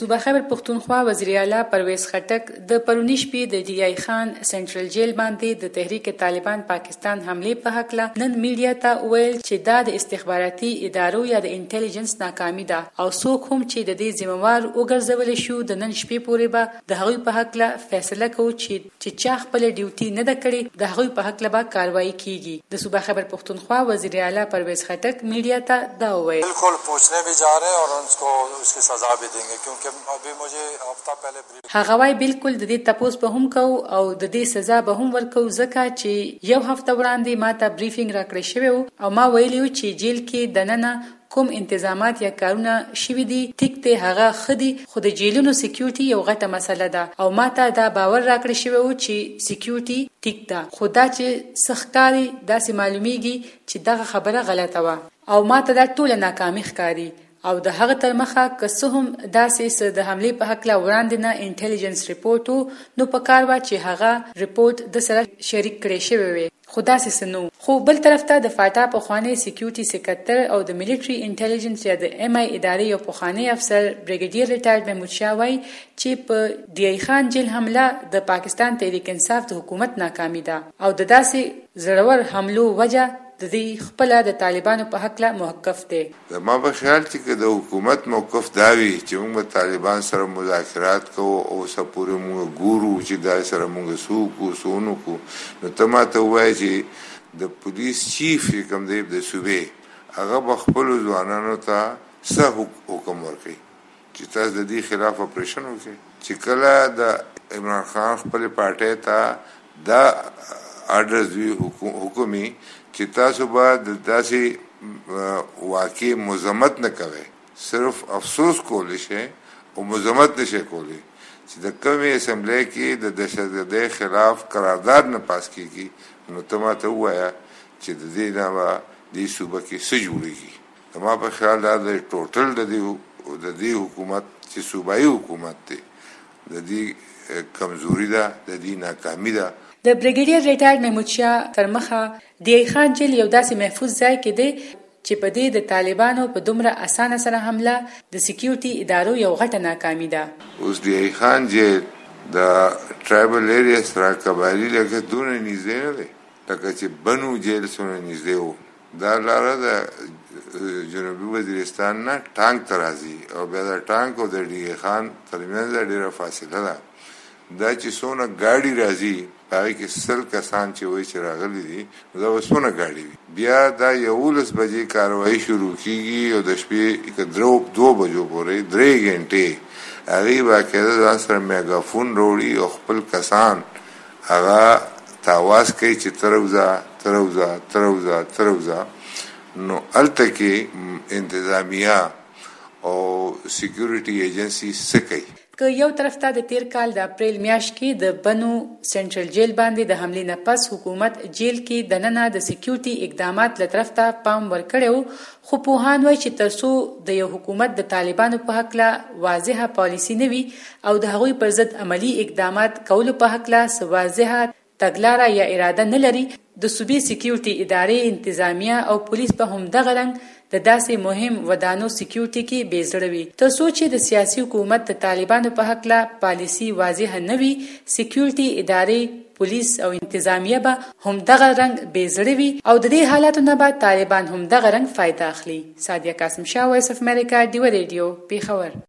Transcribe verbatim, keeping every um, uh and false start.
صوبه خیبر پښتونخوا وزیر اعلی پرویز خټک د پرونی شپې د ډي آی خان سنټرل جیل باندې د تحریک طالبان پاکستان حمله په حق له نن میډیا ته ویل چې دا د استخباراتي ادارو یا د انټيليجنس ناکامي ده او څوک هم چې د دې ذمہوار وګرځول شو د نن شپې پورې به د هغوی په حق له فیصله کوي چې چې چا خپل ډیوټي نه ده کړې د هغوی په حق له به کاروایی کیږي د صوبه خیبر پښتونخوا وزیر اعلی پرویز خټک میډیا ته دا ویل بالکل پوچھنے بھی جا رہے ہیں اور ان کو اس کی سزا بھی دیں گے کیونکہ ابھی مجھے هفته پہلے هغه وای بالکل د دې تپوس به هم کو او د دې سزا به هم ورکو ځکه چې یو هفته وړاندې ما ته بریفینګ راکړی شوی او ما ویلیو چې جیل کې دننه کوم انتظامات یا کارونه شوي دي ټیک ته هغه خدي خو د جیلونو سکیورټي یو غټه مسله ده او ما ته دا باور راکړی شوی و چې سکیورټي ټیک ده خو دا چې سختاري داسې معلومیږي چې دغه خبره غلطه و او ما ته دا ټول ناکامي ښکاري او د هغه تر مخه که څه هم داسې څه د حملې په حق له وړاندې نه انټيليجنس ریپورټ نو په کار وا چې هغه ریپورټ د سره شریک کړي شوی وي خو داسې څه نو خو بل طرف ته د فاټا په خوانی سکیورټي سکرټر او د ملټري انټيليجنس یا د ایم آی ادارې یو پخوانی افسر بریګیډیر ریټایرډ محمود شاه وای چې په ډي آی خان جیل حمله د پاکستان تحریک انصاف د حکومت ناکامي ده او د داسې زړور حملو وجه د دې خپل د طالبانو په حق لا موقف دي ما په خیال چې د حکومت موقف داوي چې موږ طالبان سره مذاکرات کوو او سپورې موږ ګورو چې دا سره موږ سوکو سونو کو نو ته ما ته وایي چې د پولیس چیف کوم دی د صوبې هغه خپل ځوانانو ته څه حکم ورکړي چې تاسو د دې خلاف اپریشن وکړي چې کله د عمران خان خپل پارټي ته دا اډرس وی حکومي چې تاسو به د داسې واقع مذمت نه کوئ صرف افسوس کولی شئ او مذمت نشئ کولی چې د کومې اسمبلی کې د دهشتګردۍ خلاف قرارداد نه پاس کیږي نو ته ماته ووایه چې د دې نه به دې صوبه کې څه جوړېږي زما په خیال دا د ټوټل د دې د دې حکومت چې صوبایي حکومت دی د دې کمزوري ده د دې ناکامي ده د بریګیډیر ریټایرډ محمود شاه تر مخه ډي آی خان جیل یو داسې محفوظ ځای کې دی چې په دې د طالبانو په دومره اسانه سره حمله د سکیورټي ادارو یو غټه ناکامي ده اوس ډي آی خان جیل د ټرایبل ایریا سره قبایلي لکه دونه نږدې نه دی لکه چې بنو جیل سره نږدې و دا لاره د جنوبي وزیرستان نه ټانک ته راځي او بیا د ټانک او د ډي آی خان ترمنځ ډېره فاصله ده دا چې څونه ګاډي راځي هغه کې سل کسان چې وایي چې راغلي دي دا وسونه ګاډي وي بیا دا یولس بجې کاروایی شروع کیږي او د شپې درو دو بجو پورې درې غنټې هغه باقاعده ځان سره میګافون وروړي او خپل کسان هغه تاواز کوي چې تروزا تروزا تروزا تروزا نو الته کې انتظامیه او سکیورټي ایجنسی څه کوي که یو طرف ته د تیر کال د اپریل میاشت کې د بنو سنټرل جیل باندې د حملې نه پس حکومت جیل کې دننه د سکیورټي اقدامات له طرف ته پام ورکړو خو پوهان وایي چې ترڅو د یو حکومت د طالبانو په حق له واضحه پالیسی نه وي او د هغوی پر ضد عملی اقدامات کولو په حق له واضحه تګلاره یا اراده نه لري د صوبې سکیورټي ادارې انتظامیه او پولیس په همدغه رنګ د داسې مهم ودانو سکیورټي کې بې زړه وي تر څو چې د سیاسي حکومت د طالبانو په حق له پالیسی واضح نه وي سکیورټي ادارې پولیس او انتظامیه به همدغه رنګ بې زړه وي او د دې حالاتو نه به طالبان همدغه رنګ فایده اخلي. سادیه قاسم شاه، وایس اف امریکا، ډیو ریډیو، پیښور.